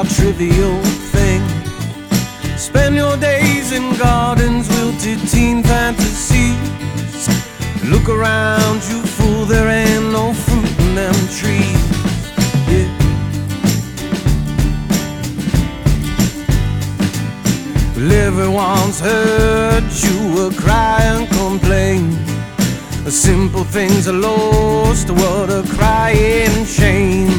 about trivial things. Spend your days in gardens, wilted teen fantasies. Look around you, fool, there ain't no fruit in them trees. Yeah. Well, everyone's heard you cry and complain. Simple things are lost, what a crying shame.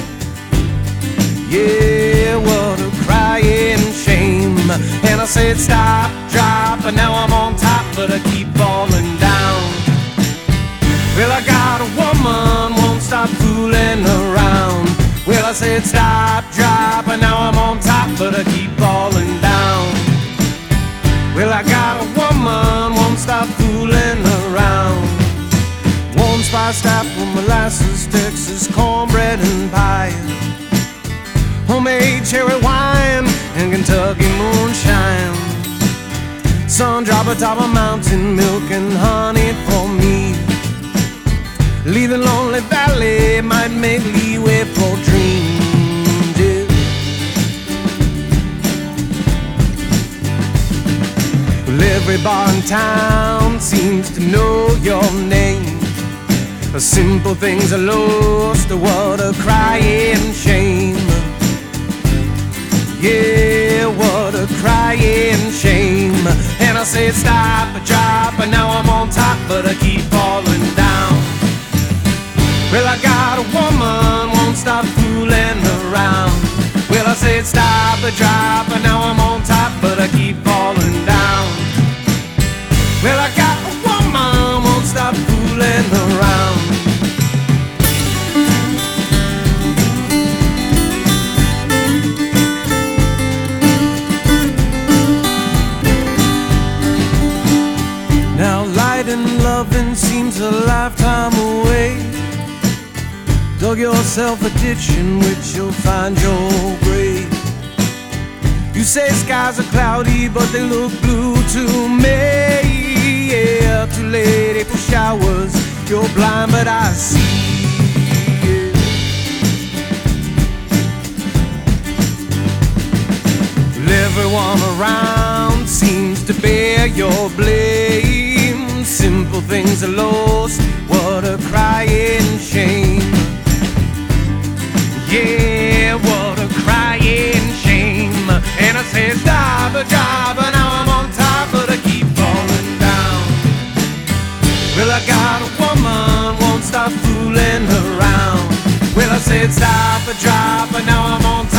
Yeah, what a crying shame. And I said stop, drop, and now I'm on top, but I keep falling down. Well, I got a woman, won't stop fooling around. Well, I said stop, drop, and now I'm on top, but I keep falling down. Well, I got a woman, won't stop fooling around. Warm spiced apple, molasses, Texas cornbread and pie, homemade cherry wine and Kentucky moonshine. Sun drop atop a mountain, milk and honey for me. Leaving Lonely Valley might make leeway for dreams. Yeah. Well, every bar in town seems to know your name. Simple things are lost, what a crying shame. Yeah, what a crying shame. And I said stop, drop, and now I'm on top, but I keep falling down. Well, I got a woman, won't stop fooling around. Well, I said stop, drop, and now I'm on top, but I keep falling down. Well, I got a woman, won't stop fooling around. Now light and loving seems a lifetime away. Dug yourself a ditch in which you'll find your grave. You say skies are cloudy, but they look blue to me. Yeah, too late, April showers. You're blind, but I see. Yeah. Well, everyone around seems to bear your blame. Simple things are lost, what a crying shame. Yeah, what a crying shame. And I said stop, drop, and now I'm on top, but I keep falling down. Well, I got a woman, won't stop fooling around. Well, I said stop, drop, and now I'm on top.